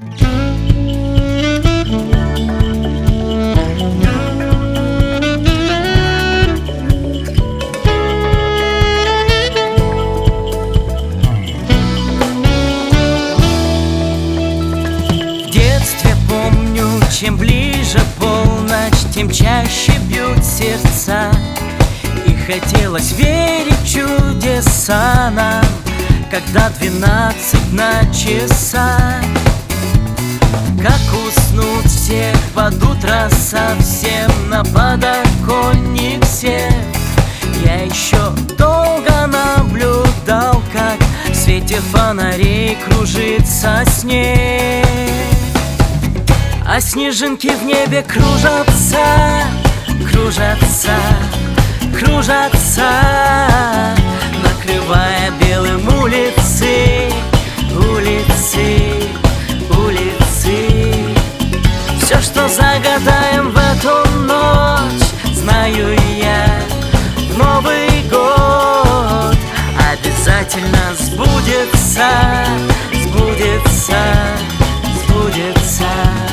Чем ближе полночь, тем чаще бьют сердца, и хотелось верить в чудеса нам, когда 12 на часах. Как уснут все под утро совсем, на подоконник сев, я еще долго наблюдал, как в свете фонарей кружится снег. А снежинки в небе кружатся, кружатся, кружатся, накрывая белым улицы, улицы, улицы. Все, что загадаем в эту ночь, знаю я, в Новый год обязательно сбудется, сбудется, сбудется.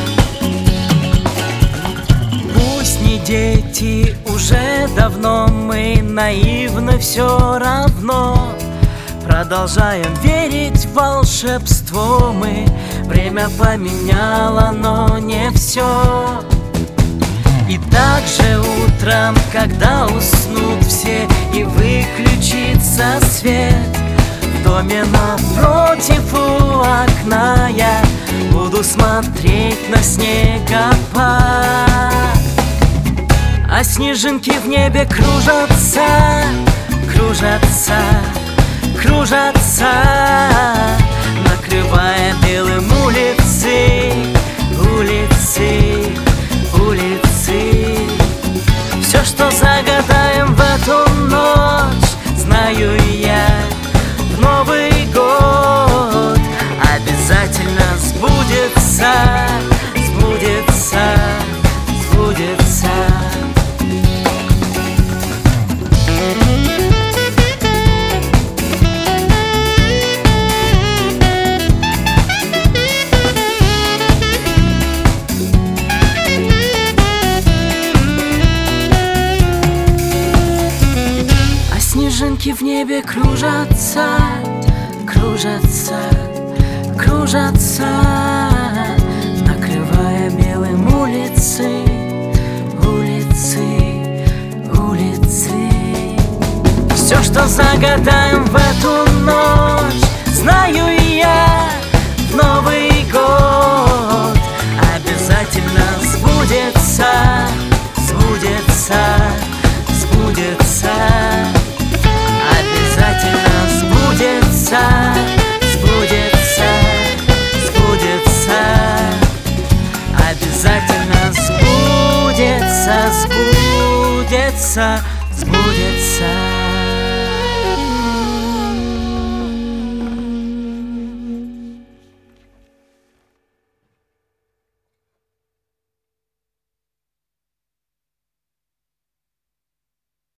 Дети, уже давно мы наивны, все равно продолжаем верить в волшебство мы. Время поменяло, но не все. И также утром, когда уснут все и выключится свет, в доме напротив у окна я буду смотреть на снегопад. А снежинки в небе кружатся, кружатся, кружатся, накрывая белым улицы, улицы, улицы. Все, что загадаем в эту ночь, знаю я, в Новый год обязательно сбудется, сбудется, сбудется. Снежинки в небе кружатся, кружатся, кружатся, накрывая белым улицы, улицы, улицы. Все, что загадаем в эту ночь, знаю я, в Новый год обязательно сбудется, сбудется, сбудется. Обязательно сбудется, сбудется, сбудется. Обязательно сбудется, сбудется.